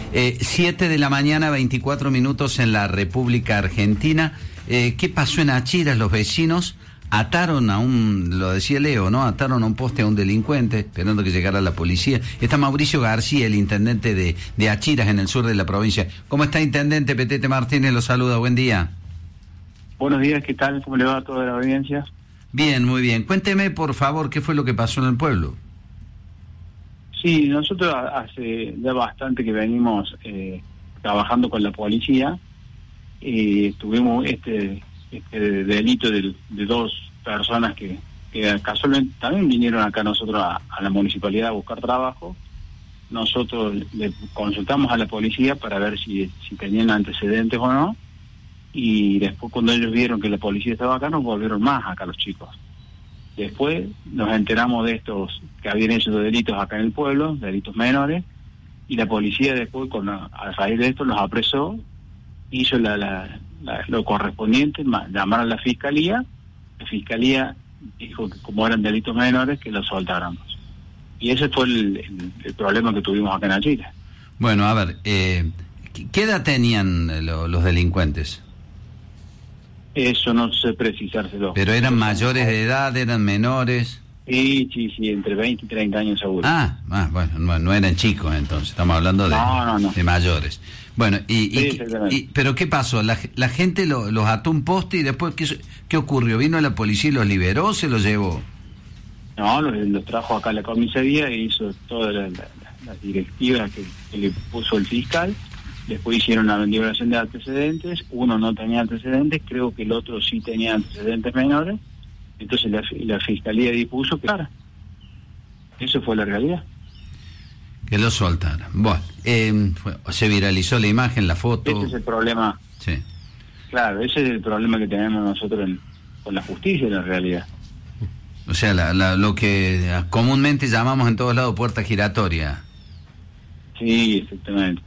7 de la mañana, 24 minutos en la República Argentina. ¿Qué pasó en Achiras? Los vecinos ataron lo decía Leo, ¿no? Ataron a un poste a un delincuente, esperando que llegara la policía. Está Mauricio García, el intendente de Achiras, en el sur de la provincia. ¿Cómo está, intendente? Petete Martínez lo saluda, buen día. Buenos días, ¿qué tal? ¿Cómo le va a toda la audiencia? Bien, muy bien. Cuénteme, por favor, ¿qué fue lo que pasó en el pueblo? Sí, nosotros hace ya bastante que venimos trabajando con la policía. Tuvimos este delito de dos personas que casualmente también vinieron acá nosotros a la municipalidad a buscar trabajo. Nosotros le consultamos a la policía para ver si tenían antecedentes o no, y después cuando ellos vieron que la policía estaba acá, nos volvieron más acá los chicos. Después nos enteramos de estos que habían hecho delitos acá en el pueblo, delitos menores, y la policía después, a raíz de esto, los apresó, hizo lo correspondiente, llamaron a la fiscalía dijo que como eran delitos menores, que los soltáramos. Y ese fue el problema que tuvimos acá en Achiras. Bueno, a ver, ¿qué edad tenían los delincuentes? Eso no sé precisárselo. ¿Pero eran mayores de edad, eran menores? Sí, entre 20 y 30 años seguro. Bueno, no eran chicos entonces, estamos hablando de mayores. Bueno, ¿pero qué pasó? ¿La gente los ató a un poste y después qué ocurrió? ¿Vino la policía y los liberó o se los llevó? No, los trajo acá a la comisaría e hizo todas las directivas que le puso el fiscal. Después hicieron una liberación de antecedentes. Uno no tenía antecedentes, creo que el otro sí tenía antecedentes menores. Entonces la fiscalía dispuso que eso fue la realidad. Que lo soltaran. Bueno, se viralizó la imagen, la foto. Ese es el problema. Sí. Claro, ese es el problema que tenemos nosotros con la justicia en la realidad. O sea, lo que comúnmente llamamos en todos lados puerta giratoria. Sí, exactamente.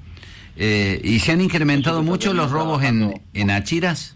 ¿Y se han incrementado mucho los robos en Achiras?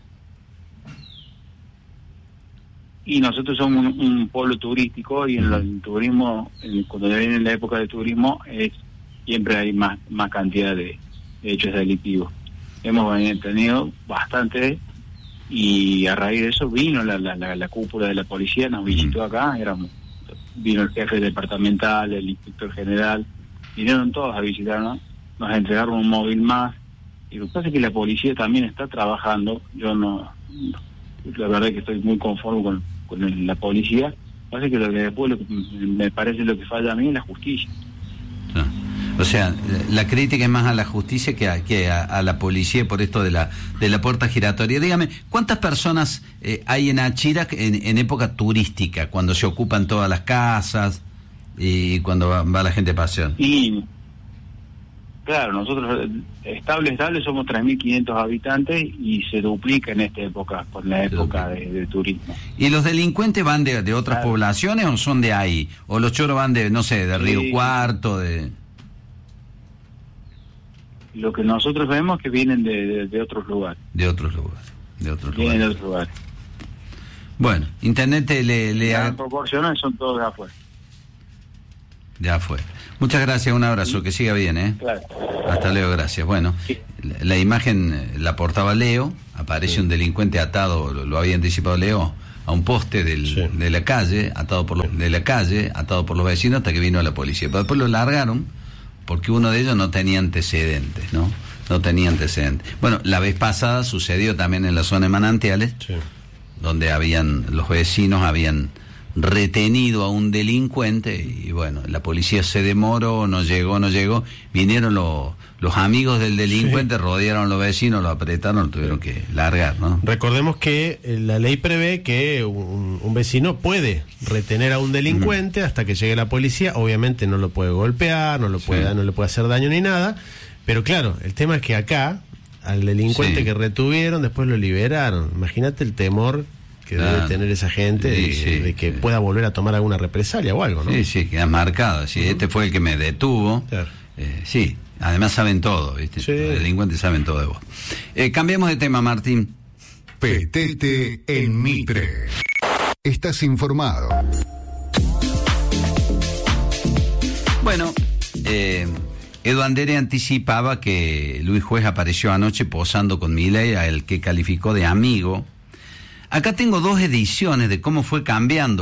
Y nosotros somos un pueblo turístico, y en el turismo, cuando viene la época de turismo, siempre hay más cantidad de hechos delictivos. Hemos tenido bastante, y a raíz de eso vino la cúpula de la policía, nos visitó acá, vino el jefe departamental, el inspector general, vinieron todos a visitarnos, nos entregaron un móvil más, y lo que pasa es que la policía también está trabajando. Yo la verdad es que estoy muy conforme con la policía. Lo que pasa es que después me parece lo que falla a mí es la justicia. O sea, la crítica es más a la justicia que a la policía por esto de la puerta giratoria. Dígame, ¿cuántas personas hay en Achiras en época turística, cuando se ocupan todas las casas y cuando va la gente a pasear? Y claro, nosotros estable somos 3.500 habitantes, y se duplica en esta época, con la época de turismo. ¿Y los delincuentes van de otras poblaciones o son de ahí? ¿O los choros van de Río Cuarto, Lo que nosotros vemos es que vienen de otros lugares. De otros lugares. Vienen de otros lugares. Bueno, intendente Las proporciones son todos de afuera. De afuera. Muchas gracias, un abrazo, que siga bien, ¿eh? Claro. Hasta luego, gracias. Bueno, sí. La imagen la portaba Leo, aparece un delincuente atado, lo había anticipado Leo, a un poste de la calle, atado por los vecinos, hasta que vino la policía. Pero después lo largaron, porque uno de ellos no tenía antecedentes, ¿no? No tenía antecedentes. Bueno, la vez pasada sucedió también en la zona de Manantiales, donde los vecinos habían retenido a un delincuente, y bueno, la policía se demoró, no llegó, vinieron los amigos del delincuente, rodearon a los vecinos, lo apretaron, lo tuvieron que largar, ¿no? Recordemos que la ley prevé que un vecino puede retener a un delincuente hasta que llegue la policía. Obviamente no lo puede golpear, no le puede hacer daño ni nada, pero claro, el tema es que acá al delincuente que retuvieron después lo liberaron. Imagínate el temor que debe tener esa gente de que pueda volver a tomar alguna represalia o algo, ¿no? Sí, queda marcado. Este fue el que me detuvo. Claro. Además saben todo, ¿viste? Los delincuentes saben todo de vos. Cambiemos de tema, Martín. Petete en Mitre. Estás informado. Bueno, Edu Andere anticipaba que Luis Juez apareció anoche posando con Milei, a el que calificó de amigo. Acá tengo 2 ediciones de cómo fue cambiando